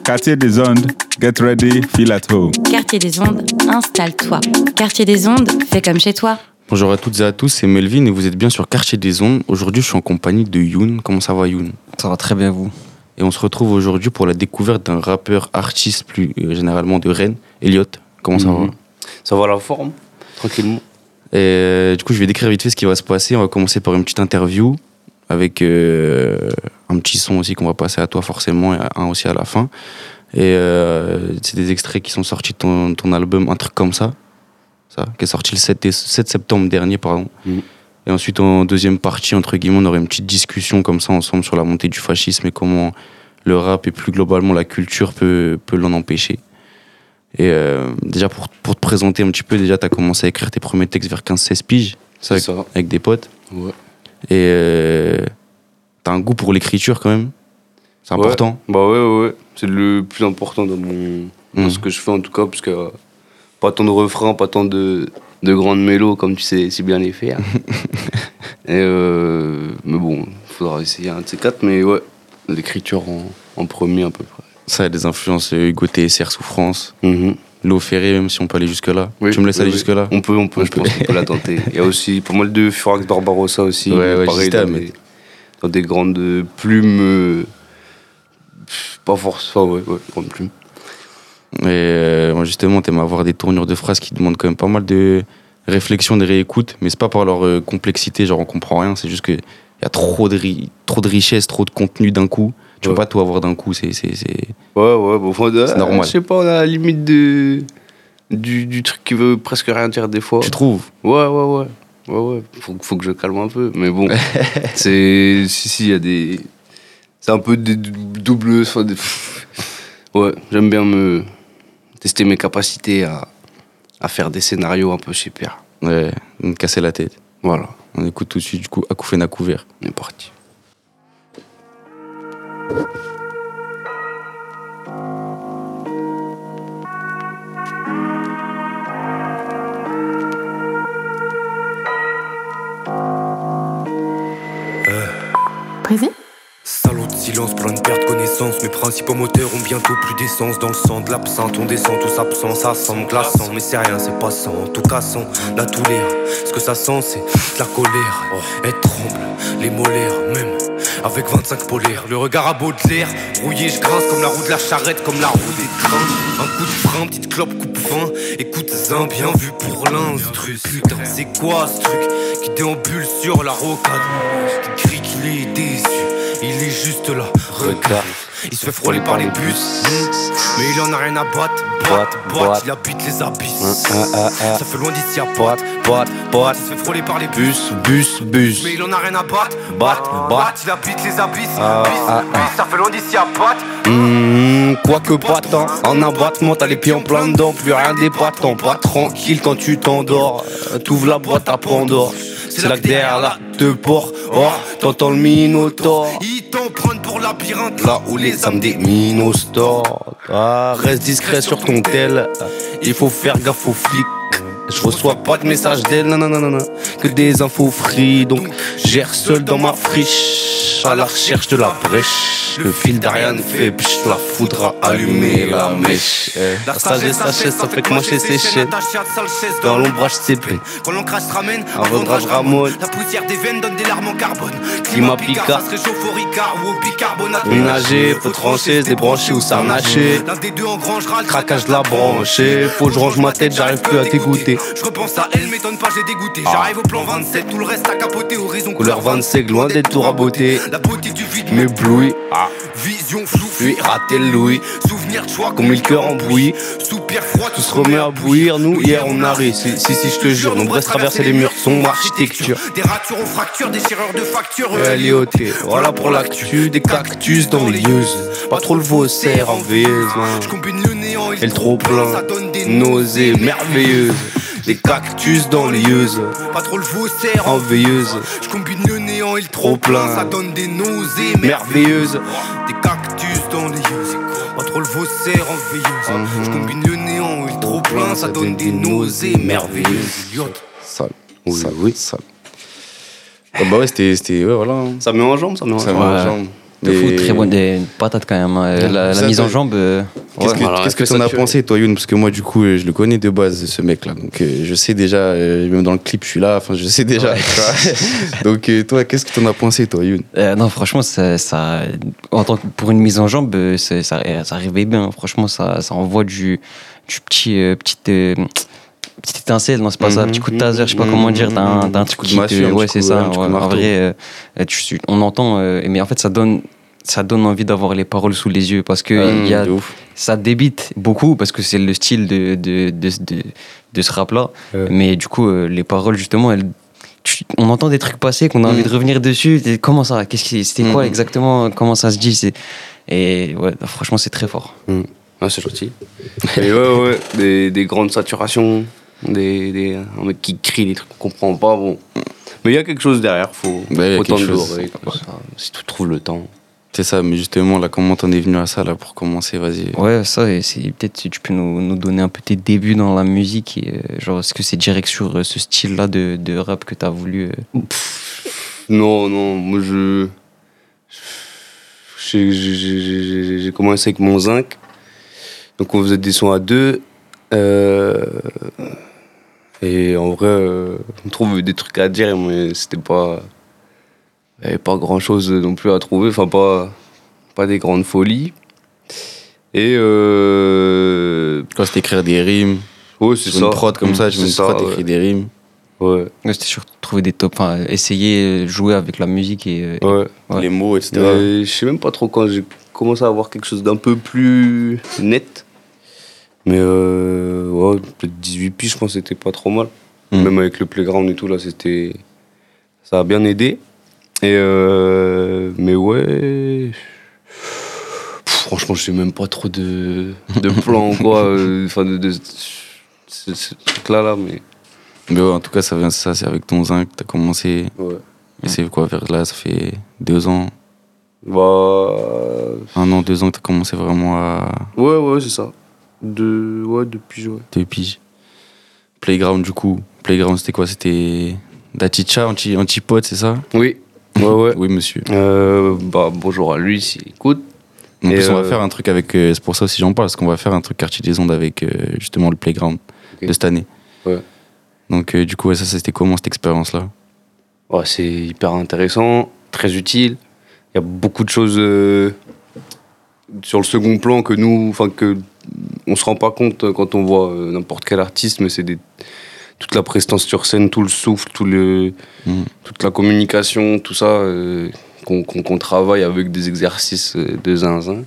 Quartier des Ondes, get ready, feel at home. Quartier des Ondes, installe-toi. Quartier des Ondes, fais comme chez toi. Bonjour à toutes et à tous, c'est Melvin et vous êtes bien sur Quartier des Ondes. Aujourd'hui, je suis en compagnie de Youn. Comment ça va, Youn? Ça va très bien, vous? Et on se retrouve aujourd'hui pour la découverte d'un rappeur, artiste plus généralement de Rennes, Elliot. Comment ça va? Ça va la forme, tranquillement. Et du coup, je vais décrire vite fait ce qui va se passer. On va commencer par une petite interview avec un petit son aussi qu'on va passer à toi forcément et un aussi à la fin. Et c'est des extraits qui sont sortis de ton album, un truc comme ça, qui est sorti le 7 septembre dernier, pardon. Et ensuite, en deuxième partie, entre guillemets, on aurait une petite discussion comme ça ensemble sur la montée du fascisme et comment le rap et plus globalement la culture peut l'en empêcher. Et déjà, pour te présenter un petit peu, déjà, tu as commencé à écrire tes premiers textes vers 15-16 piges, avec des potes. Ouais. Et t'as un goût pour l'écriture quand même. C'est important. Bah ouais. C'est le plus important dans ce que je fais en tout cas, parce que pas tant de refrains, pas tant de grandes mélos comme tu sais si bien les faire. Mais bon, il faudra essayer un de ces quatre, mais ouais, l'écriture en premier à peu près. Ça a des influences Hugo TSR, Souffrance, Lo Ferré, même si on peut aller jusque-là. Oui, tu me laisses aller jusque-là? On peut, je pense qu'on peut la tenter. Il y a aussi pas mal de Furax Barbarossa aussi. Ouais, pareil, dans des grandes plumes. Pas forcément, ouais, grandes plumes. Et justement, t'aimes avoir des tournures de phrases qui demandent quand même pas mal de réflexion, de réécoute, mais c'est pas par leur complexité, genre on comprend rien, c'est juste qu'il y a trop de richesse, trop de contenu d'un coup. Tu peux pas tout avoir d'un coup, c'est... Ouais, bon, c'est normal. Je sais pas, on a la limite du truc qui veut presque rien dire des fois. Tu trouves? Ouais. Faut que je calme un peu. Mais bon, c'est... Si, il y a des... C'est un peu des doubles... Ouais, j'aime bien tester mes capacités à faire des scénarios un peu super. Ouais, me casser la tête. Voilà. On écoute tout de suite, du coup, Akoufen Akouvert. On est parti. Président? Salaud de silence, plein de perte de connaissance. Mes principaux moteurs ont bientôt plus d'essence. Dans le sang de l'absinthe, on descend tous absents. Ça semble glaçant, mais c'est rien, c'est passant. En tout cassant, la douleur. Ce que ça sent, c'est de la colère. Elle tremble, les molaires, même avec 25 polaires. Le regard à Baudelaire, rouillé, je grince comme la roue de la charrette, comme la roue des trains. Un coup de frein, petite clope, coupe fin. Écoute-en, bien vu pour l'instru. Putain, c'est quoi ce truc qui déambule sur la rocade? Qui crie qu'il est déçu. Il est juste là, regarde. Il se fait frôler par les bus, mais il en a rien à battre. Boîte, il habite les abysses. Ça fait loin d'ici à boîte. Il se fait frôler par les bus, mais il en a rien à battre. Boîte, il habite les abysses. Ça fait loin d'ici à boîte. Quoique pas tant, en abattement, t'as les pieds en plein dedans. Plus rien d'épatant, pas tranquille quand tu t'endors. T'ouvres la boîte à Pandore. C'est là que derrière là, te porte, t'entends le Minotaure. Ils t'en prennent pour labyrinthe. Là où les âmes des Minotaures. Reste discret sur ton tel. Il faut faire gaffe aux flics. Je reçois pas de messages d'elle, non. Que des infos free. Donc j'erre seul dans ma friche, à la recherche de la brèche. Le fil d'Ariane fait pch, la foudre a allumé la mèche. La sagesse, ça fait que moi je séché. Dans l'ombrage c'est plein. Quand l'ancrage se ramène, un vendrage ramone. La poussière des veines donne des larmes en carbone. Climat Picard, se réchauffe au Ricard ou au bicarbonate. Ménager, faut trancher, se débrancher ou s'arnacher. L'un des deux engrangera le craquage de la branche. Faut que je range ma tête, j'arrive plus à t'écouter. Je repense à elle, m'étonne pas, j'ai dégoûté. J'arrive au plan 27, tout le reste à capoter. Horizon couleur 25, loin d'être tout raboté. La beauté du vide m'éblouit. Vision floue, puis raté le louis. Souvenir de choix comme le cœur embrouillé. Soupir froid, tout se remet à bouillir. Nous hier on a réussi. Si je te jure, nombreuses traverser les murs, sombre architecture. Des ratures aux fractures, déchireurs de factures. Léoté, voilà pour l'actu. Des cactus dans les yeux. Pas trop le vaussaire en veilleuse. Je combine le néant et le trop plein. Ça donne des nausées merveilleuses. Des cactus dans les yeux. Pas trop le vaussaire en veilleuse. Je combine le néant et le trop plein. Ça donne des nausées merveilleuses. Des cactus dans les yeux. Pas trop le vaussaire en veilleuse. Je combine le néant et le trop plein. Ça donne des nausées merveilleuses. Sale. Oui. Sale. Bah ouais, c'était ouais, voilà. Ça met en jambe, ça met en jambe. De fou, très bonne, des patates quand même. La mise en jambe. Qu'est-ce que t'en as pensé, toi, Youn? Parce que moi, du coup, je le connais de base, ce mec-là. Donc, je sais déjà, même dans le clip, je suis là. Enfin, je sais déjà. Donc, toi, qu'est-ce que t'en as pensé, toi, Youn? Non, franchement, pour une mise en jambe, ça arrivait bien. Franchement, ça envoie du petite étincelle, non, c'est pas ça, petit coup de taser, je sais pas comment dire, t'as un truc de massue, ouais, c'est ça. En vrai, on entend, mais en fait, ça donne envie d'avoir les paroles sous les yeux parce que ça débite beaucoup parce que c'est le style de ce rap là, mais du coup les paroles justement on entend des trucs passer qu'on a envie de revenir dessus. Comment ça, c'était quoi exactement, comment ça se dit, et ouais, franchement c'est très fort. Ah, c'est gentil. Et ouais, des grandes saturations, un mec qui crie des trucs qu'on comprend pas, bon. Mais il y a quelque chose derrière, faut tendre l'oreille, si tu trouves le temps. C'est ça, mais justement, là, comment t'en es venu à ça, là, pour commencer, vas-y. Ouais, ça, et c'est peut-être si tu peux nous donner un peu tes débuts dans la musique, et, genre, est-ce que c'est direct sur ce style-là de rap que t'as voulu Non, moi, j'ai commencé avec mon zinc, donc on faisait des sons à deux, et en vrai, on trouve des trucs à dire, mais c'était pas... Il n'y avait pas grand chose non plus à trouver, enfin pas des grandes folies. Et Quand c'était écrire des rimes, ouais, c'est sur ça. Une prod comme ça, je me suis écrit des rimes. Ouais. C'était surtout trouver des tops, enfin, essayer de jouer avec la musique et les mots, etc. Je sais même pas trop quand j'ai commencé à avoir quelque chose d'un peu plus net. Mais ouais, peut-être 18 piges, je pense que c'était pas trop mal. Même avec le playground et tout, là, ça a bien aidé. Et mais ouais, franchement, je sais même pas trop de plan quoi, enfin de ce truc-là, mais ouais, en tout cas, ça vient ça, c'est avec ton zinc, t'as commencé. Ouais. Et c'est quoi, vers là, ça fait 2 ans. Bah. 1 an, 2 ans que t'as commencé vraiment à. Ouais, c'est ça. Depuis, ouais. Depuis. Playground, du coup. Playground, c'était quoi? C'était Dachicha, anti-pote, c'est ça? Oui. Ouais. Oui, monsieur. Bah, bonjour à lui s'il écoute. En plus, on va faire un truc avec. C'est pour ça aussi j'en parle, parce qu'on va faire un truc Quartier des Ondes avec justement le Playground de cette année. Ouais. Donc, du coup, ça, c'était comment cette expérience-là? Ouais, c'est hyper intéressant, très utile. Il y a beaucoup de choses sur le second plan que on se rend pas compte quand on voit n'importe quel artiste, mais c'est toute la prestance sur scène, tout le souffle, toute la communication, tout ça, qu'on travaille avec des exercices de zinzin.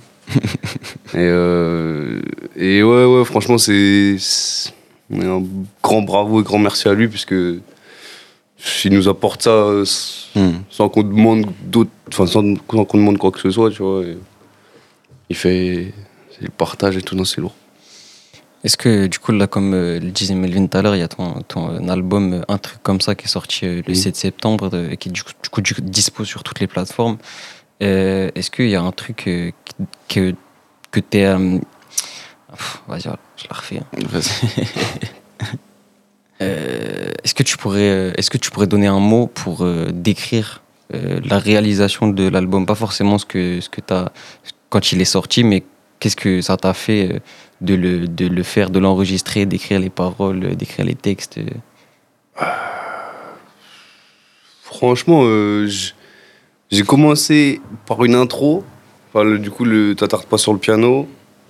et ouais, franchement, c'est un grand bravo et grand merci à lui, puisque il nous apporte ça sans qu'on demande sans qu'on demande quoi que ce soit, tu vois. C'est le partage et tout, non, c'est lourd. Est-ce que, du coup, là, comme le disait Melvin tout à l'heure, il y a ton album, un truc comme ça, qui est sorti le 7 septembre, qui est du coup dispo sur toutes les plateformes. Est-ce qu'il y a un truc que t'es... vas-y, je la refais. Est-ce que tu pourrais donner un mot pour décrire la réalisation de l'album? Pas forcément ce que t'as quand il est sorti, mais qu'est-ce que ça t'a fait de le faire, de l'enregistrer, d'écrire les paroles, d'écrire les textes? Franchement, j'ai commencé par une intro. Enfin, du coup, t'attardes pas sur le piano.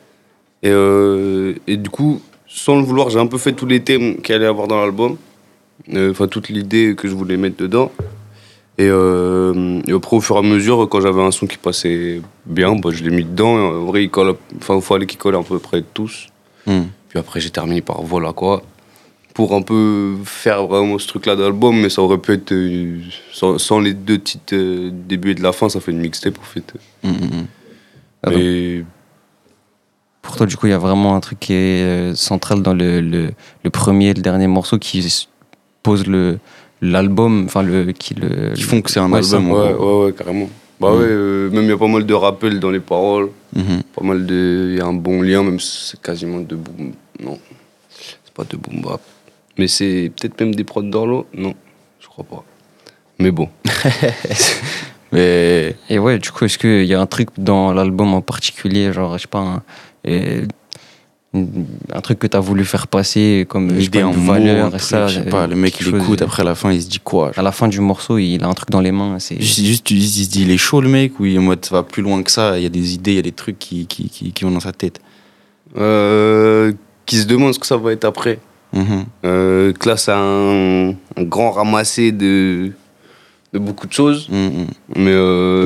Et du coup, sans le vouloir, j'ai un peu fait tous les thèmes qu'il allait y avoir dans l'album. Enfin, toute l'idée que je voulais mettre dedans. Et après, au fur et à mesure, quand j'avais un son qui passait bien, bah, je l'ai mis dedans. Et en vrai, il fallait qu'il colle à peu près tous. Puis après, j'ai terminé par voilà quoi. Pour un peu faire vraiment ce truc-là d'album, mais ça aurait pu être sans les deux titres début et de la fin, ça fait une mixtape en fait. Mais pour toi, du coup, il y a vraiment un truc qui est central dans le premier et le dernier morceau qui pose l'album, enfin qui font que c'est un album. Ouais, carrément. Bah ouais, même il y a pas mal de rappels dans les paroles, pas mal il y a un bon lien, même si c'est quasiment de boom. Non, c'est pas de boom bap. Mais c'est peut-être même des prods d'Orlo. Non, je crois pas. Mais bon. Mais Et ouais, du coup, est-ce qu'il y a un truc dans l'album en particulier, genre, je sais pas, un truc que t'as voulu faire passer comme une je sais pas, idée en une mots, valeur, un et truc, ça, je sais pas, le mec il quelque chose, écoute, après à la fin il se dit quoi? à la fin du morceau, il a un truc dans les mains. C'est... Juste, il se dit, il est chaud le mec, ou il est en mode, ça va plus loin que ça, il y a des idées, il y a des trucs qui vont dans sa tête. Qui se demande ce que ça va être après. Mhm. Que là, c'est un grand ramassé de beaucoup de choses, Mhm. mais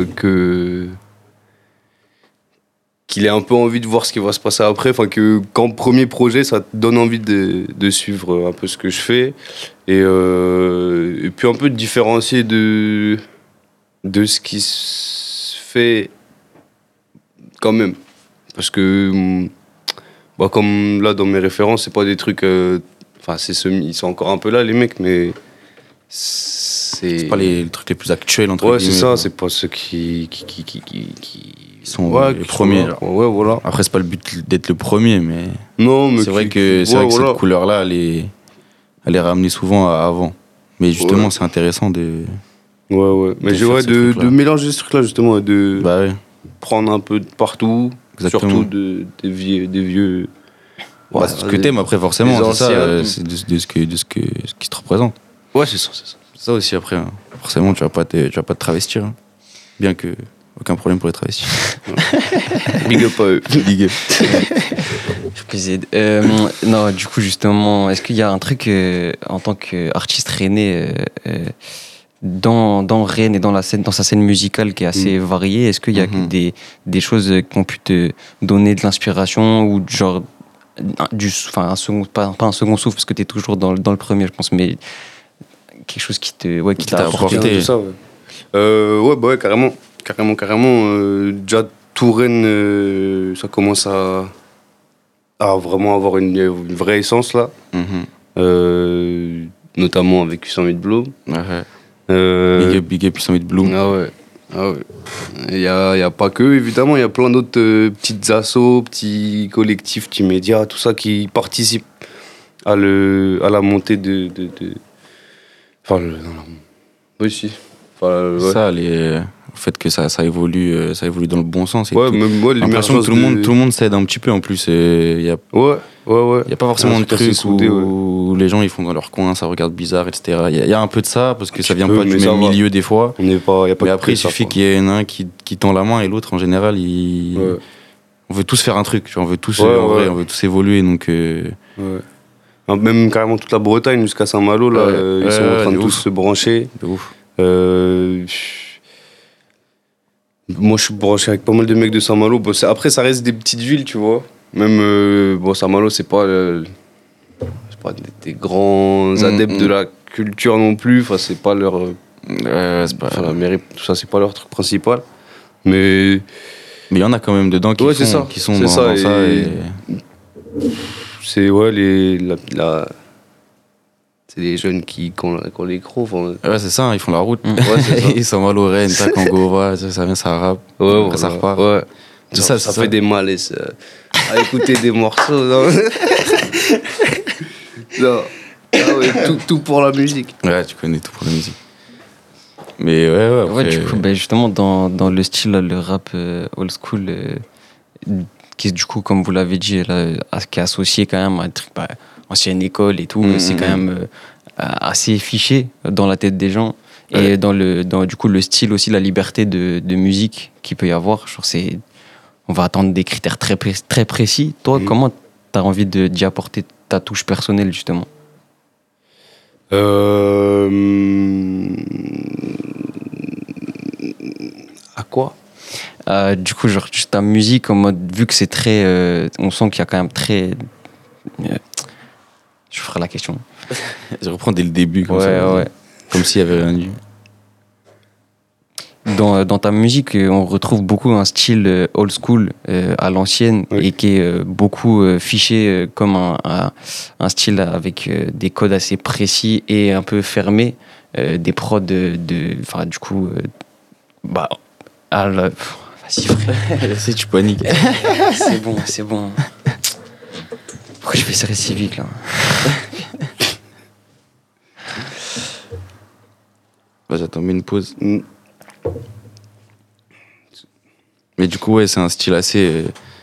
qu'il ait un peu envie de voir ce qui va se passer après. Enfin, que quand premier projet, ça te donne envie de suivre un peu ce que je fais. Et puis un peu de différencier de ce qui se fait quand même. Parce que, comme là, dans mes références, c'est pas des trucs... Enfin, ils sont encore un peu là, les mecs, mais... C'est pas les trucs les plus actuels, entre Ouais, guillemets. c'est ça, c'est pas ceux qui Ils sont ouais, les premiers. Genre. Ouais, voilà. Après, c'est pas le but d'être le premier, mais Non, mais c'est vrai que voilà. cette couleur-là, elle est ramenée souvent à avant. Mais justement, Ouais. c'est intéressant de. Ouais. Mais De j'ai faire ces de trucs-là. mélanger ce truc-là, justement, et de Bah ouais. prendre un peu de partout, Exactement. surtout des vieux. Bah, c'est ce que t'aimes après, forcément, des c'est ça. anciens. C'est de ce qui te représente. Ouais, c'est ça. Ça aussi, après, hein. Forcément, tu vas pas te travestir. Hein. Bien que, aucun problème pour les travestis. Big up à eux. Big up. Plaisir. Non, du coup, justement, est-ce qu'il y a un truc en tant qu'artiste rennais dans Rennes et dans sa scène musicale qui est assez variée, est-ce qu'il y a des choses qui ont pu te donner de l'inspiration ou genre un second, pas un second souffle parce que tu es toujours dans le premier, je pense, mais quelque chose qui t'a apporté. Tout ça, ouais, carrément. Déjà, Touraine, ça commence à vraiment avoir une vraie essence, là. Notamment avec 808 Bloom. Ouais. Big up, 808 Bloom. Ah ouais. Il y a pas que, évidemment, il y a plein d'autres petites assos, petits collectifs, petits médias, tout ça qui participent à la montée de... Enfin, oui, si. Enfin, ouais. Ça, le fait que ça évolue dans le bon sens. Et ouais, tout. même moi, J'ai l'impression que tout le monde s'aide un petit peu en plus. Il y a Ouais. Il n'y a pas forcément de trucs soudé, où les gens ils font dans leur coin, ça regarde bizarre, etc. Il y a un peu de ça, parce que ça vient peu, pas du mais ça même va. milieu des fois. Y a pas Mais de après, il ça, suffit quoi. qu'il y en ait un qui tend la main et l'autre, en général, Ouais. on veut tous faire un truc. On veut tous, Ouais, en vrai, ouais. on veut tous évoluer. Donc, Ouais. Même carrément toute la Bretagne jusqu'à Saint-Malo, là, ils sont en train de tous se brancher. de ouf. Moi, je suis branché avec pas mal de mecs de Saint-Malo. Bon, après, ça reste des petites villes, tu vois. Même, Saint-Malo, c'est pas des grands adeptes de la culture non plus. Enfin, c'est pas leur... C'est pas... Enfin, la mairie, tout ça, c'est pas leur truc principal. Mais Mais il y en a quand même dedans qui ouais, c'est ça. sont C'est dans ça, ça. et- c'est c'est les jeunes qui ont les crocs. Enfin, Ouais, c'est ça, ils font la route. ouais, c'est ça. Ils sont mal au Rennes, tac, en Gova, ça vient, ça rappe. Ouais, Après, ça repart. Ouais. C'est Ça, ça, c'est fait ça. des malaises à écouter des morceaux. Non, non. Ah ouais, tout pour la musique. Ouais, tu connais tout pour la musique. Mais ouais, après, Ouais, du coup, justement, dans le style, là, le rap old school, qui est du coup, comme vous l'avez dit, là, qui est associé quand même à un truc, ancienne école et tout, c'est quand même assez fiché dans la tête des gens. Ouais. Et dans du coup, le style aussi, la liberté de musique qu'il peut y avoir, genre, on va attendre des critères très précis. Toi, comment t'as envie d'y apporter ta touche personnelle, justement? À quoi? Du coup, genre, ta musique, en mode, vu que c'est très. On sent qu'il y a quand même très. Je ferai la question. je reprends dès le début, comme ça. Ouais. Comme s'il y avait rien eu. Dans ta musique, on retrouve beaucoup un style old school à l'ancienne, Oui. et qui est beaucoup fiché comme un style avec des codes assez précis et un peu fermés, des prods enfin, du coup, vas-y frère, Si tu paniques. c'est bon. Pourquoi je fais ça si vite là? J'attends une pause. Mais du coup, ouais, c'est un style assez.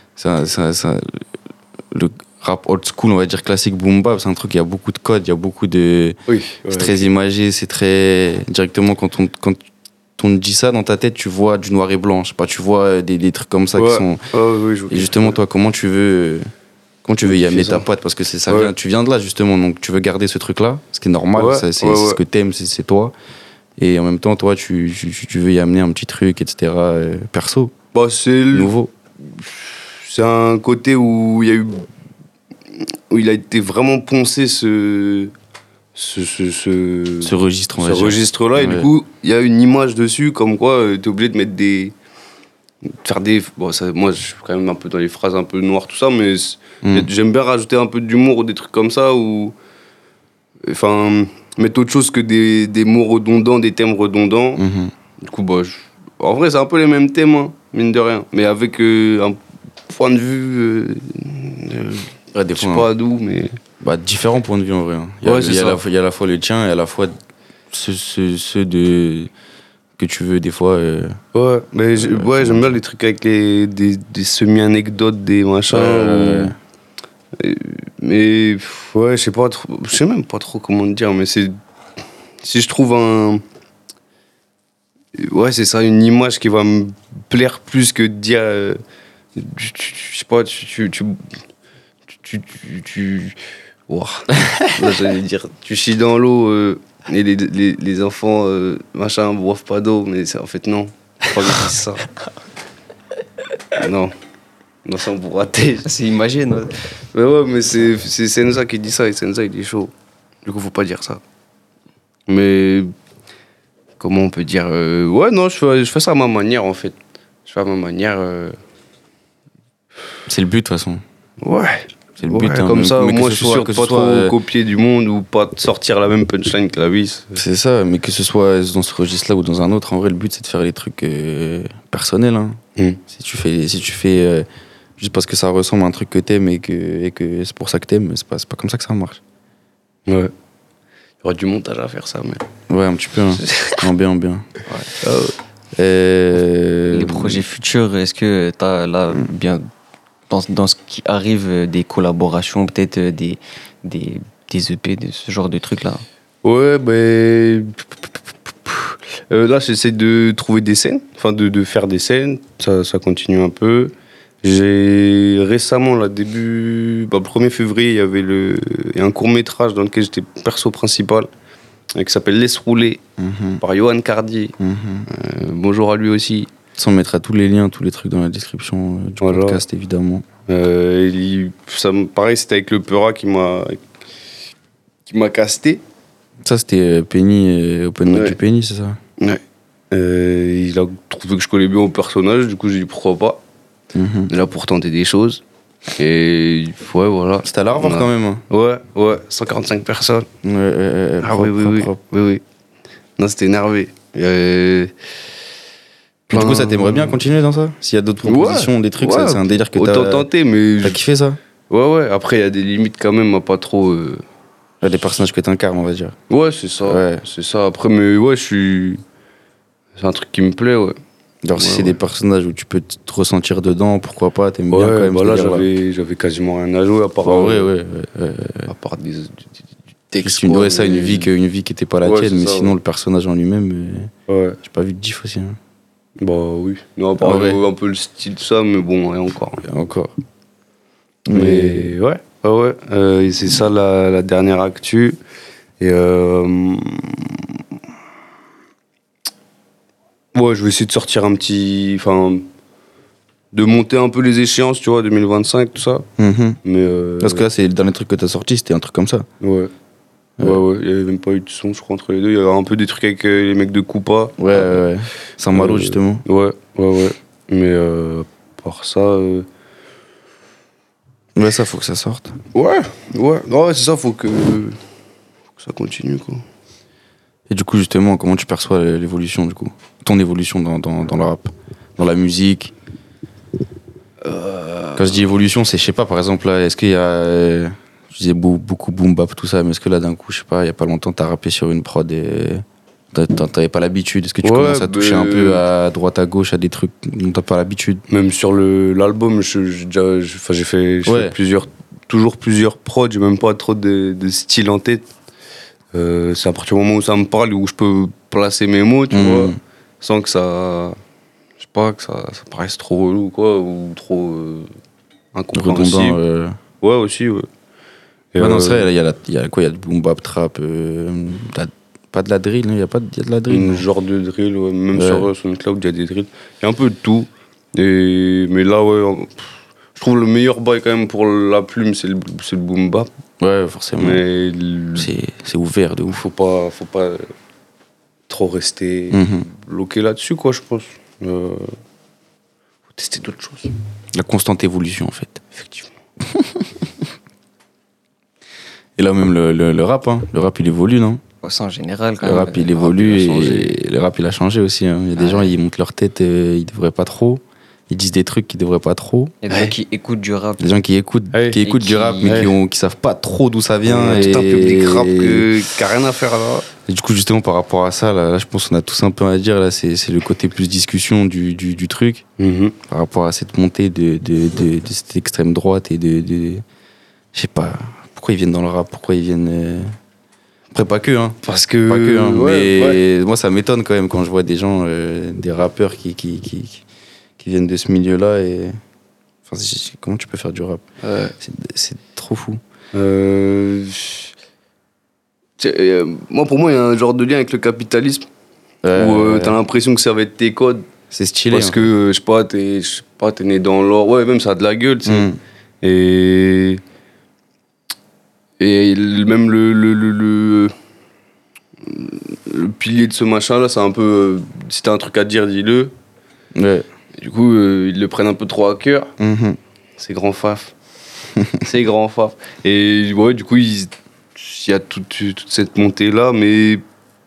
Le rap old school, on va dire classique boom bap, c'est un truc, il y a beaucoup de codes, il y a beaucoup de. Oui. C'est très imagé, c'est très. Directement, quand on te dit ça dans ta tête, tu vois du noir et blanc. Je sais pas, tu vois des trucs comme ça qui sont. Oui, et justement, toi, comment tu veux y amener ta patte? Parce que c'est ça tu viens de là, justement, donc tu veux garder ce truc-là, ce qui est normal, c'est ce que t'aimes, c'est toi. Et en même temps, toi, tu veux y amener un petit truc, etc. Perso. Bah, c'est nouveau. C'est un côté où il a été vraiment poncé ce registre, ce registre-là. Et du coup, il y a une image dessus, comme quoi t'es obligé de mettre faire des. Bon, moi, je suis quand même un peu dans les phrases un peu noires, tout ça, mais j'aime bien rajouter un peu d'humour ou des trucs comme ça, ou. Enfin, mettre autre chose que des mots redondants, des thèmes redondants. Du coup, bah, en vrai, c'est un peu les mêmes thèmes, hein, mine de rien, mais avec un point de vue. Des je sais pas d'où, mais. Bah, différents points de vue en vrai. Hein. Il y a à la fois le tien et à la fois ceux que tu veux des fois. Ouais, mais j'aime bien les trucs avec des semi-anecdotes, des machins. Mais ouais, je sais même pas trop comment te dire, mais si je trouve ouais, c'est ça, une image qui va me plaire plus que de dire. Je sais pas, wow. Là, j'allais dire, tu chies dans l'eau et les enfants, machin, boivent pas d'eau, mais en fait, non. Faut pas qu'ils disent ça. Non, ça on pourra rater. C'est imagé, non? Mais ouais, mais c'est Senza qui dit ça, et Senza il est chaud. Du coup, faut pas dire ça. Mais comment on peut dire ouais, non, je fais ça à ma manière en fait. Je fais à ma manière. C'est le but de toute façon. Ouais. C'est le but. Hein, comme ça, moi je suis sûr que de pas trop copier du monde ou pas sortir la même punchline que la vis. C'est ça, mais que ce soit dans ce registre-là ou dans un autre, en vrai, le but c'est de faire les trucs personnels. Hein. Si tu fais juste parce que ça ressemble à un truc que t'aimes et que c'est pour ça que t'aimes, c'est pas comme ça que ça marche. Ouais. Il y aura du montage à faire ça, mais. Ouais, un petit peu. Hein. bien. Ouais. Les projets futurs, est-ce que t'as là bien dans ce qui arrive des collaborations, peut-être des EP, ce genre de trucs là? Ouais, ben. Là, j'essaie de trouver des scènes, enfin de faire des scènes, ça continue un peu. J'ai récemment, là, le 1er février, il y a un court-métrage dans lequel j'étais perso principal, qui s'appelle Laisse rouler, par Johan Cardier. Bonjour à lui aussi. On mettra tous les liens, tous les trucs dans la description du podcast, évidemment. Pareil, c'était avec le Peura qui m'a casté. Ça, c'était Penny, Open Mic du Penny, c'est ça? Ouais. Il a trouvé que je collais bien au personnage, du coup j'ai dit pourquoi pas. Là pour tenter des choses. Et ouais, voilà. C'était à la revoir quand même. Hein. Ouais, 145 personnes. Propre, oui. Non, c'était énervé. Du coup, ça t'aimerait bien continuer dans ça? S'il y a d'autres propositions, des trucs, c'est un délire que autant tenter, mais. T'as kiffé ça? Ouais. Après, il y a des limites quand même, à pas trop. Il y a des personnages que t'incarnes, on va dire. Ouais, c'est ça. Ouais. C'est ça. Après, mais ouais, c'est un truc qui me plaît, ouais. Alors, si c'est des personnages où tu peux te ressentir dedans, pourquoi pas? T'aimes bien quand même. Bah là, j'avais quasiment rien à jouer à part. À part des textes. Une vie qui était pas la tienne, mais sinon, le personnage en lui-même. J'ai pas vu de diff aussi. Hein. Bah oui. Non, à part un peu le style de ça, mais bon, et encore. Mais ouais. C'est ça la dernière actu. Et ouais, je vais essayer de sortir un petit. Enfin. De monter un peu les échéances, tu vois, 2025, tout ça. Mais parce que là, c'est le dernier truc que t'as sorti, c'était un truc comme ça. Ouais. Il n'y avait même pas eu de son, je crois, entre les deux. Il y avait un peu des trucs avec les mecs de Koupa. Ouais. Saint-Malo, justement. Ouais. Mais par ça. Ouais, ça, faut que ça sorte. Ouais. Non, c'est ça, faut que ça continue, quoi. Et du coup, justement, comment tu perçois l'évolution, du coup? Ton évolution dans le rap, dans la musique? Quand je dis évolution, c'est, je sais pas, par exemple, là, est-ce qu'il y a. Je disais beaucoup boom bap, tout ça, mais est-ce que là, d'un coup, je sais pas, il y a pas longtemps, t'as rappé sur une prod et T'avais pas l'habitude. Est-ce que tu commences à toucher un peu à droite, à gauche, à des trucs dont t'as pas l'habitude? Même sur l'album, j'ai fait toujours plusieurs prods, j'ai même pas trop de style en tête. C'est à partir du moment où ça me parle, où je peux placer mes mots, tu vois, sans que ça... Je sais pas, que ça paraisse trop relou, quoi, ou trop incompréhensible. Ouais, aussi, ouais. Et non, c'est vrai, il y a quoi? Il y a le boom bap trap, pas de la drill, il y a de la drill. Un genre de drill, ouais. Même sur SoundCloud, il y a des drills. Il y a un peu de tout. Mais là, ouais, je trouve le meilleur bail quand même pour la plume, c'est le boom bap. Ouais, forcément. Mais c'est ouvert de ouf. Faut pas trop rester bloqué là-dessus, quoi, je pense. Faut tester d'autres choses. La constante évolution, en fait. Effectivement. Et là, même le rap, hein. Le rap, il évolue, non? Ça, en général, quand le même. Rap, il évolue et le rap, il a changé aussi. Hein. Il y a des gens, ils montent leur tête, ils devraient pas trop. Ils disent des trucs qu'ils devraient pas trop. Il y a des gens qui écoutent du rap. Des gens qui écoutent du rap, mais qui savent pas trop d'où ça vient. Tout un public rap qui a rien à faire là. Et du coup, justement, par rapport à ça, là, je pense qu'on a tous un peu à dire. Là, c'est le côté plus discussion du truc. Par rapport à cette montée de cette extrême droite et je sais pas, pourquoi ils viennent dans le rap, pourquoi ils viennent... Après, pas que, hein. Parce que... Pas que, hein. Mais moi, ça m'étonne quand même quand je vois des gens, des rappeurs qui viennent de ce milieu-là. Et... Enfin, comment tu peux faire du rap? C'est trop fou. Pour moi, il y a un genre de lien avec le capitalisme où t'as l'impression que ça va être tes codes. C'est stylé. Parce que, je sais pas, t'es né dans l'or. Ouais, même ça a de la gueule, tu sais. Et même le pilier de ce machin-là, c'est un peu... si t'as un truc à dire, dis-le. Ouais. Du coup, ils le prennent un peu trop à cœur. C'est grand faf. C'est grand faf. Et ouais, du coup, il y a toute cette montée-là, mais...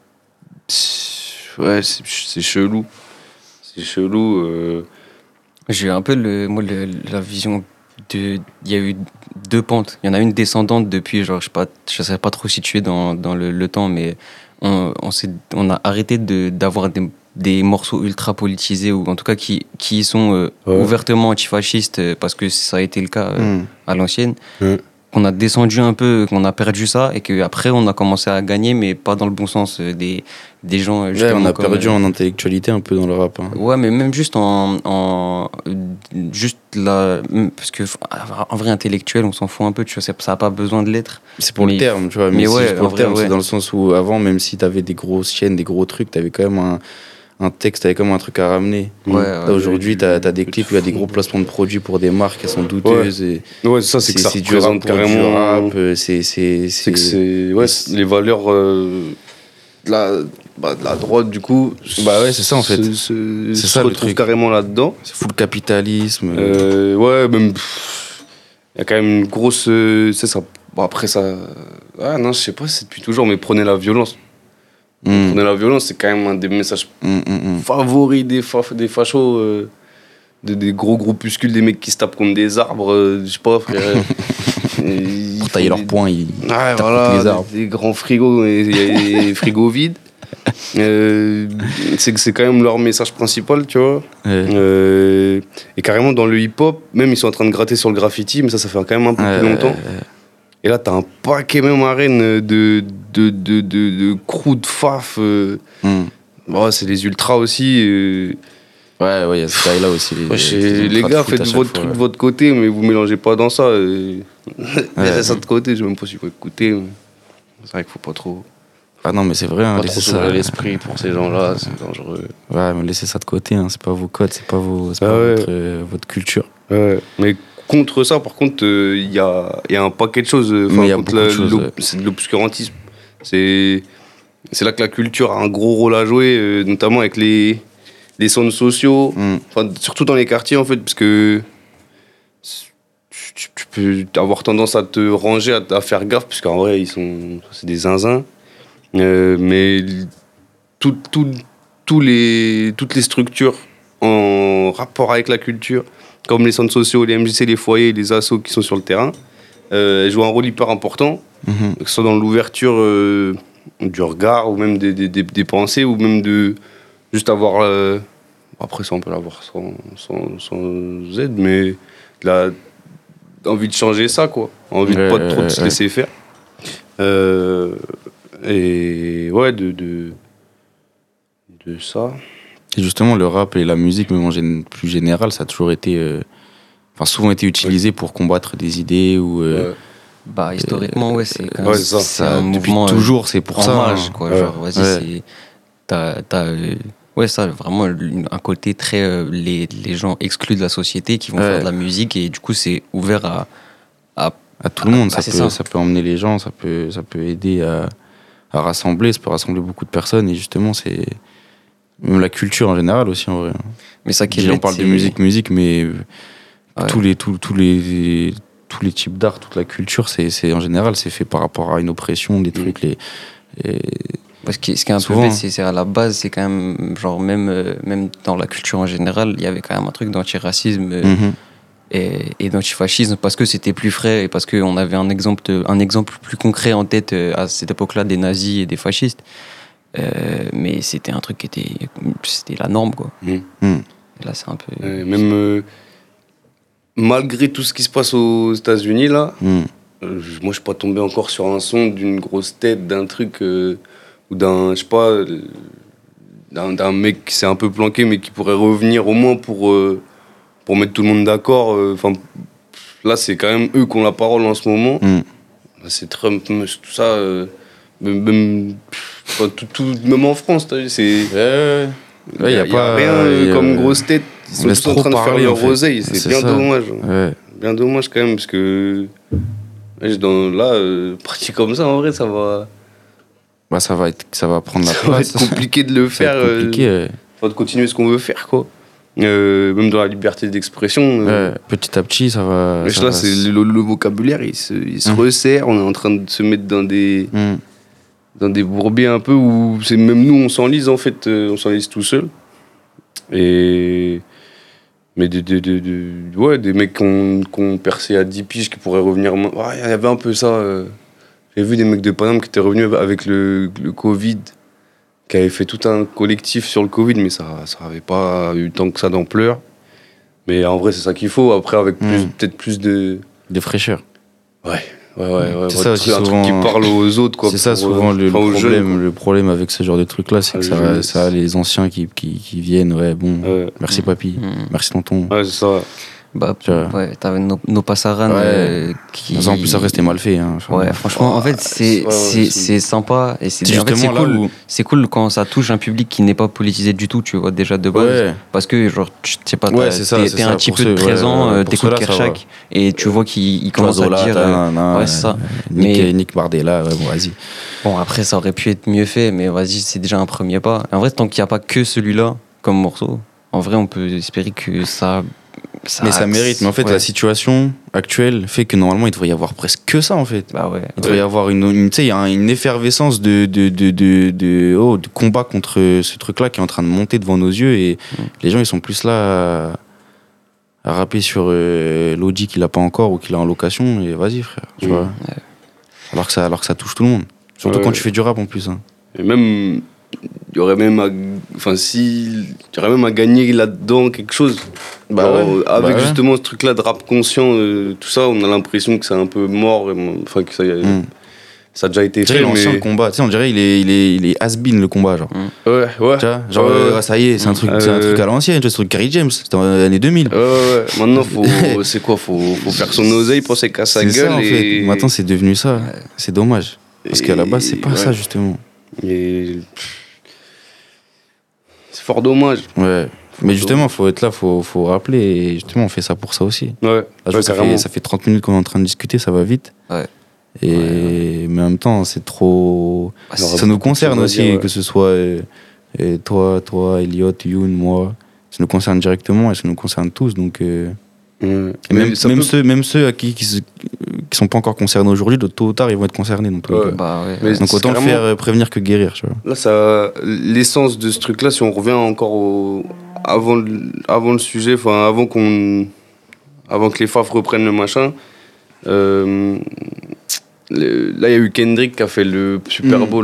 Ouais, c'est chelou. C'est chelou. J'ai eu un peu la vision de... Il y a eu deux pentes. Il y en a une descendante depuis, genre, je sais pas trop situé dans le temps, mais on a arrêté d'avoir des morceaux ultra politisés, ou en tout cas qui sont ouvertement antifascistes, parce que ça a été le cas à l'ancienne. Qu'on a descendu un peu, qu'on a perdu ça, et qu'après on a commencé à gagner, mais pas dans le bon sens. Des gens... Ouais, on a perdu en intellectualité un peu dans le rap. Hein. Ouais, mais même juste juste là, parce que en vrai, intellectuel, on s'en fout un peu, tu vois, ça n'a pas besoin de l'être. C'est pour le terme, tu vois, mais ouais, pour le terme, c'est dans le sens où avant, même si t'avais des grosses chaînes, des gros trucs, t'avais quand même un texte, t'avais comme un truc à ramener. Là, aujourd'hui, t'as des clips où il y a des gros placements de produits pour des marques qui sont douteuses. Ouais, ça, c'est que ça représente carrément... rap, c'est que c'est... Ouais, les valeurs de la droite, du coup... Bah ouais, c'est ça, en fait. C'est ça, le truc. Carrément là-dedans. C'est full capitalisme. Ouais, même... Il y a quand même une grosse... c'est ça. Bon, après, ça... Ah non, je sais pas, c'est depuis toujours, mais prenez la violence. Prenez la violence, c'est quand même un des messages favoris des fachos, des gros groupuscules, des mecs qui se tapent contre des arbres, je sais pas, frère. Pour tailler leurs poings, ils tapent contre les arbres. Des grands frigos, il y a des frigos vides. C'est quand même leur message principal, tu vois. Et carrément, dans le hip-hop, même ils sont en train de gratter sur le graffiti, mais ça fait quand même un peu plus longtemps. Et là, t'as un paquet même à Rennes de crew de faf. Bon, c'est les ultras aussi. Ouais, il y a ce taille-là aussi. Les gars, faites votre truc de votre côté, mais vous mélangez pas dans ça. Laissez ça de côté, je sais même pas si vous écouter. C'est vrai qu'il faut pas trop... Ah non, mais c'est vrai, pas trop s'ouvrir l'esprit pour ces gens-là, c'est dangereux. Ouais, mais laissez ça de côté, hein. C'est pas vos codes, c'est pas votre culture. Ouais, mais... Contre ça, par contre, il y a un paquet de choses. C'est de l'obscurantisme. C'est là que la culture a un gros rôle à jouer, notamment avec les centres sociaux, surtout dans les quartiers, en fait, parce que tu peux avoir tendance à te ranger, à faire gaffe, parce qu'en vrai, c'est des zinzins. Mais toutes les structures en rapport avec la culture, comme les centres sociaux, les MJC, les foyers, les assos qui sont sur le terrain, jouent un rôle hyper important, que ce soit dans l'ouverture du regard, ou même des pensées, ou même de juste avoir... après ça, on peut l'avoir sans aide, mais envie de changer ça, quoi. Envie de pas trop de se laisser faire. Et ouais, de ça. Et justement, le rap et la musique, même en plus général, ça a toujours été... souvent été utilisé pour combattre des idées ou... Bah, historiquement, ouais, c'est quand même c'est un mouvement. Toujours, c'est pour ça. Hommage, quoi. Genre, vas-y, c'est. Ça, vraiment un côté très. Les gens exclus de la société qui vont faire de la musique et du coup, c'est ouvert à tout le monde. Ça peut emmener les gens, ça peut aider à rassembler, ça peut rassembler beaucoup de personnes et justement, c'est. Même la culture en général aussi, en vrai. Mais ça qui est. On parle de musique, mais tous les types d'art, toute la culture, c'est en général, c'est fait par rapport à une oppression, des trucs. Parce que ce qui est un peu bête, c'est à la base, c'est quand même, genre, même dans la culture en général, il y avait quand même un truc d'antiracisme et d'antifascisme parce que c'était plus frais et parce qu'on avait un exemple plus concret en tête à cette époque-là des nazis et des fascistes. Mais c'était un truc c'était la norme, quoi. Et là, c'est un peu. Même. Malgré tout ce qui se passe aux États-Unis, là, moi, je suis pas tombé encore sur un son d'une grosse tête, d'un truc, ou d'un, je sais pas, d'un mec qui s'est un peu planqué, mais qui pourrait revenir au moins pour mettre tout le monde d'accord. Là, c'est quand même eux qui ont la parole en ce moment. Là, c'est Trump, tout ça, même en France, t'as vu, c'est... Il n'y a pas rien comme grosse tête. Ils sont tous en train de faire leur oseille. C'est bien dommage. Bien dommage quand même, parce que là, parti comme ça, en vrai, ça va. Ça va prendre la place. Ça va être compliqué de le faire. Compliqué. De continuer ce qu'on veut faire, quoi. Même dans la liberté d'expression. Petit à petit, ça va. Mais là, c'est le vocabulaire, il se resserre. On est en train de se mettre dans des bourbiers un peu où c'est même nous on s'enlise en fait, on s'enlise tout seul. Mais des mecs qui ont percé à 10 piges qui pourraient revenir. Il y avait un peu ça. J'ai vu des mecs de Paname qui étaient revenus avec le Covid, qui avaient fait tout un collectif sur le Covid, mais ça avait pas eu tant que ça d'ampleur. Mais en vrai c'est ça qu'il faut. Après avec peut-être plus de fraîcheur. Ouais. C'est ça aussi, un souvent, truc qui parle aux autres, quoi. C'est ça souvent le problème avec ce genre de truc là, c'est que ça a les anciens qui viennent, merci papy, merci tonton. Ouais, c'est ça. Bah, t'avais nos Passaran qui. En plus, après, c'était mal fait. Franchement, en fait, c'est sympa. Et c'est cool. C'est cool quand ça touche un public qui n'est pas politisé du tout, tu vois, déjà de base. Parce que, genre, tu sais pas, t'es un petit peu présent, t'écoutes Kershak, et tu vois qu'il commence à dire. Ouais, c'est ça. Nick Bardella, vas-y. Bon, après, ça aurait pu être mieux fait, mais vas-y, c'est déjà un premier pas. En vrai, tant qu'il n'y a pas que celui-là comme morceau, en vrai, on peut espérer que ça. Mais ça mérite. Mais en fait, la situation actuelle fait que normalement, il devrait y avoir presque que ça, en fait. Bah ouais. Il devrait y avoir une effervescence de combat contre ce truc-là qui est en train de monter devant nos yeux. Et les gens, ils sont plus là à rapper sur l'Audi qu'il a pas encore ou qu'il a en location. Et vas-y, frère. Tu vois. Alors que ça touche tout le monde. Surtout quand tu fais du rap, en plus. Hein. Et même... Il y aurait même à gagner là-dedans quelque chose. Avec justement ce truc-là de rap conscient, tout ça, on a l'impression que c'est un peu mort, que ça a déjà été fait. Mais le combat, on dirait il est has-been le combat, genre. Ouais. Tu vois, ça y est, c'est un truc à l'ancienne, c'est un truc Carrie James, c'était dans les années 2000. Maintenant, faut faire son oseille, penser qu'à sa gueule. Ça, en fait. Maintenant, c'est devenu ça. C'est dommage. Parce qu'à la base, c'est pas ça, justement. Et... c'est fort dommage. Mais justement, faut être là, faut rappeler. Et justement, on fait ça pour ça aussi. Là, ça fait 30 minutes qu'on est en train de discuter, ça va vite. Mais en même temps, c'est trop. Ça nous concerne aussi, que ce soit toi, Elliot, Youn, moi. Ça nous concerne directement et ça nous concerne tous. Donc, même ceux qui sont pas encore concernés aujourd'hui, tôt ou tard, ils vont être concernés. Donc autant le faire prévenir que guérir. Tu vois. Là, l'essence de ce truc-là, si on revient encore avant le sujet, avant que les FAF reprennent le machin, là, il y a eu Kendrick qui a fait le Super Bowl. Là.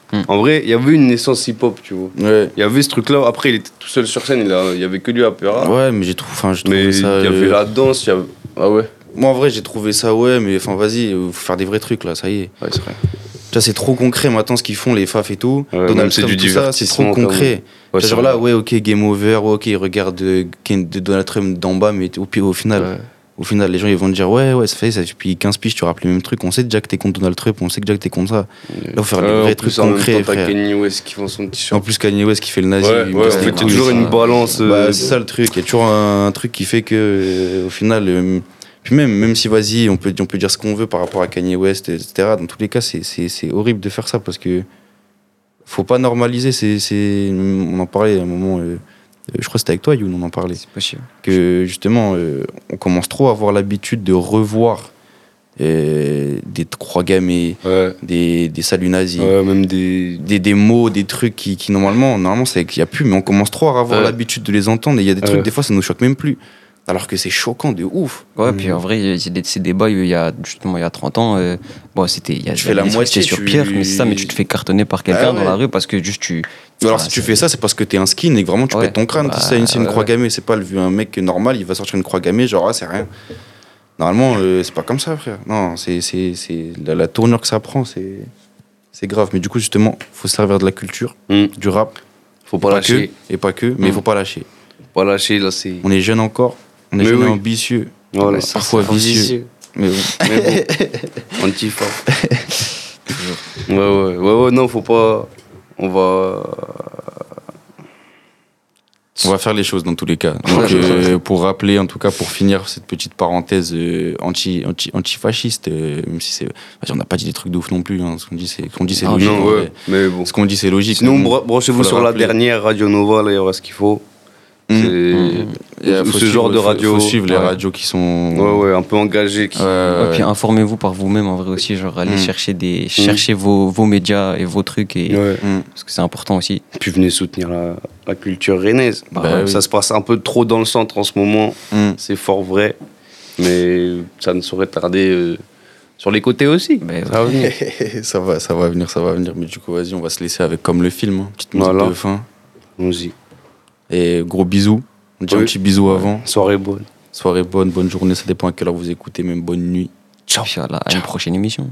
En vrai, il y avait une naissance hip-hop, tu vois. Ouais. Il y avait ce truc-là. Après, il était tout seul sur scène. Il y avait que lui à Pera. Ouais, mais j'ai trouvé Mais ça. il y avait la danse. Il y avait... Ah ouais. Moi, en vrai, j'ai trouvé ça, ouais, mais enfin, vas-y, faut faire des vrais trucs, là, ça y est. Ouais, c'est vrai. Tu vois, c'est trop concret maintenant ce qu'ils font, les faf et tout. Ouais, Donald même c'est Trump, du tout ça, c'est trop divertissement, concret. Ouais, Genre là, ouais, ok, game over, ouais, ok, ils regardent Donald Trump d'en bas, mais au final. Au final, les gens ils vont te dire ouais, ça fait ça depuis 15 piges, tu rappelles les mêmes trucs. On sait déjà que t'es contre Donald Trump, on sait déjà que t'es contre ça. Là, faut faire des vrais trucs concrets. T'as Kanye West qui vend son t-shirt. En plus, Kanye West qui fait le nazi. Ouais, en fait, il y a toujours une balance. Bah, c'est ça le truc. Il y a toujours un truc qui fait que, au final, puis même si vas-y, on peut dire ce qu'on veut par rapport à Kanye West, etc. Dans tous les cas, c'est horrible de faire ça parce que faut pas normaliser. On en parlait à un moment. Je crois que c'était avec toi, Youn, on en parlait. C'est possible. Que justement, on commence trop à avoir l'habitude de revoir des croix gammées, des saluts nazis, même des mots, des trucs qui normalement, c'est qu'il n'y a plus, mais on commence trop à avoir l'habitude de les entendre. Et il y a des trucs, des fois, ça nous choque même plus. Alors que c'est choquant de ouf. Ouais, puis en vrai, ces débats, il y a 30 ans, bon, c'était. Tu fais la moitié sur Pierre, mais c'est ça, mais tu te fais cartonner par quelqu'un dans la rue parce que juste tu. Alors si tu fais ça, c'est parce que t'es un skin et que vraiment tu pètes ton crâne. C'est une croix gammée, c'est pas un mec normal, il va sortir une croix gammée, genre c'est rien. Normalement, c'est pas comme ça, frère. Non, c'est la tournure que ça prend, c'est grave. Mais du coup, justement, faut se servir de la culture, du rap. Faut pas lâcher. Et pas que, mais il faut pas lâcher. Pas lâcher, là, c'est. On est jeune encore, on est jeune et ambitieux. Voilà, parfois vicieux. Mais bon. Antifa. Ouais, non, faut pas. On va faire les choses dans tous les cas. Donc, pour rappeler, en tout cas, pour finir cette petite parenthèse antifasciste, même si c'est, on n'a pas dit des trucs de ouf non plus. Hein. Ce qu'on dit, c'est logique. Non, mais bon. Ce qu'on dit, c'est logique. Sinon, branchez-vous sur la dernière Radio Nova, là, il y aura ce qu'il faut. Ce genre de radio. Il faut suivre les radios qui sont. Un peu engagées. Et puis informez-vous par vous-même, en vrai aussi. Genre, allez chercher vos médias et vos trucs. Parce que c'est important aussi. Puis venez soutenir la culture rennaise. Ça se passe un peu trop dans le centre en ce moment. C'est fort vrai. Mais ça ne saurait tarder. Sur les côtés aussi. Ça va venir. ça va venir. Mais du coup, vas-y, on va se laisser avec comme le film. Hein. Petite musique de fin. Allons-y. Et gros bisous. On dit un petit bisou avant. Soirée bonne, bonne journée. Ça dépend à quelle heure vous écoutez, même bonne nuit. Ciao. À une prochaine émission.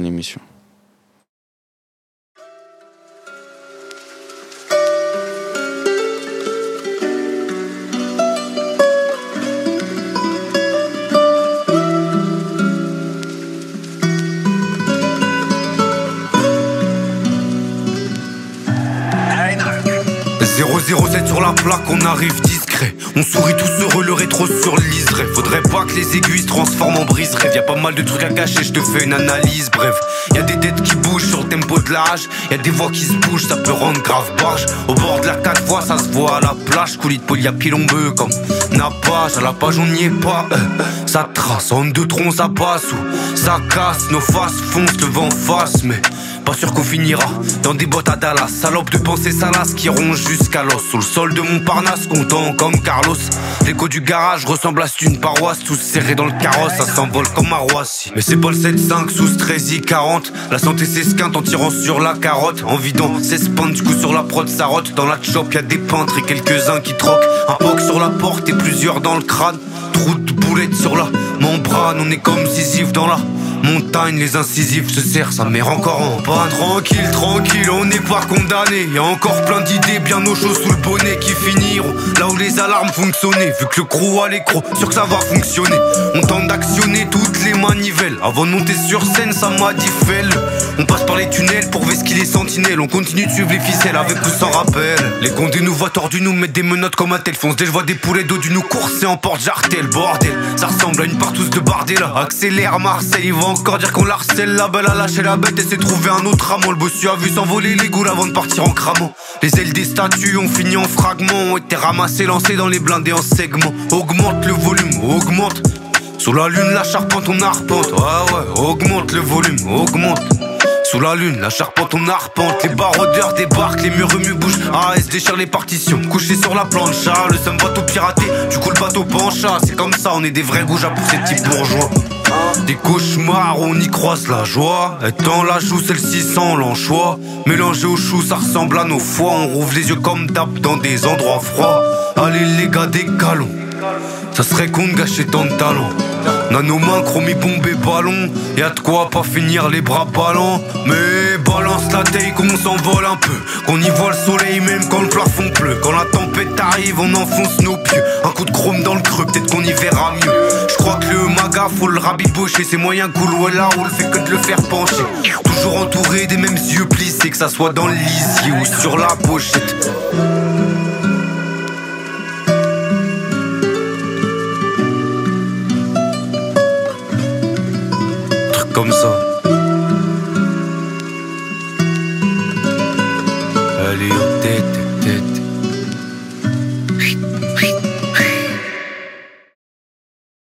Sur la plaque, on arrive discret. On sourit tous heureux, le rétro sur le liseré. Faudrait pas que les aiguilles se transforment en brise-rêve. Y'a pas mal de trucs à cacher, je te fais une analyse. Bref, y'a des têtes qui bougent sur le tempo de l'âge. Y'a des voix qui se bougent, ça peut rendre grave barge. Au bord de la 4 voies, ça se voit à la plage. Coulis de poli à pied lombeux comme nappage. À la page, on n'y est pas. Ça trace, en deux troncs, ça passe ou ça casse. Nos faces foncent, le vent face, mais pas sûr qu'on finira dans des bottes à Dallas. Salope de pensée salace qui ronge jusqu'à l'os. Sous le sol de Montparnasse, content comme Carlos. L'écho du garage ressemble à une paroisse. Tous serrés dans le carrosse, ça s'envole comme à Roissy. Mais c'est pas le 7-5 sous 13-40. La santé s'esquinte en tirant sur la carotte. En vidant 16 pintes, du coup sur la prod ça rote. Dans la chop y'a des peintres et quelques-uns qui troquent. Un poc sur la porte et plusieurs dans le crâne. Trou de boulettes sur la membrane. On est comme Sisyphe dans la montagne, les incisifs se serrent, sa mère encore en panne. Tranquille, on n'est pas condamné. Y'a encore plein d'idées bien au chaud sous le bonnet qui finiront là où les alarmes fonctionnaient. Vu que le crew a l'écro, sûr que ça va fonctionner. On tente d'actionner toutes les manivelles. Avant de monter sur scène, ça m'a dit fais-le. On passe par les tunnels pour vesquiller les sentinelles. On continue de suivre les ficelles avec ou sans rappel. Les condés nous voient tordus, nous mettent des menottes comme un tel. Fonce dès je vois des poulets d'eau du nous courser en porte-jartel. Bordel, ça ressemble à une partouze de Bardella. Accélère Marseille, ils vont encore dire qu'on l'harcèle. La belle a lâché la bête et s'est trouvé un autre amant. Le bossu a vu s'envoler les goules avant de partir en cramant. Les ailes des statues ont fini en fragments. Ont été ramassées, lancées dans les blindés en segments. Augmente le volume, augmente. Sous la lune, la charpente, on arpente. Ouais, augmente le volume, augmente. Sous la lune, la charpente, on arpente. Les barodeurs débarquent, les murs remuent, bougent. AS déchire les partitions, couchés sur la plancha. Le seum va tout pirater, du coup le bateau pencha. C'est comme ça, on est des vrais goujats pour ces petits bourgeois. Des cauchemars, on y croise la joie. Étant la joue, celle-ci sans l'anchois. Mélangé aux choux, ça ressemble à nos foies. On rouvre les yeux comme d'hab dans des endroits froids. Allez les gars, décalons. Ça serait con de gâcher tant de talent. On a nos mains chromées, bombées, ballons. Y'a de quoi pas finir les bras ballants. Mais balance la taille qu'on s'envole un peu. Qu'on y voit le soleil même quand le plafond pleut. Quand la tempête arrive on enfonce nos pieds. Un coup de chrome dans le creux, peut-être qu'on y verra mieux. Je crois que le maga faut le rabibocher. C'est moyen cool, ouais là on le fait que de le faire pencher. Toujours entouré des mêmes yeux plissés. Que ça soit dans le lisier ou sur la pochette. Comme ça. Elle est au tête.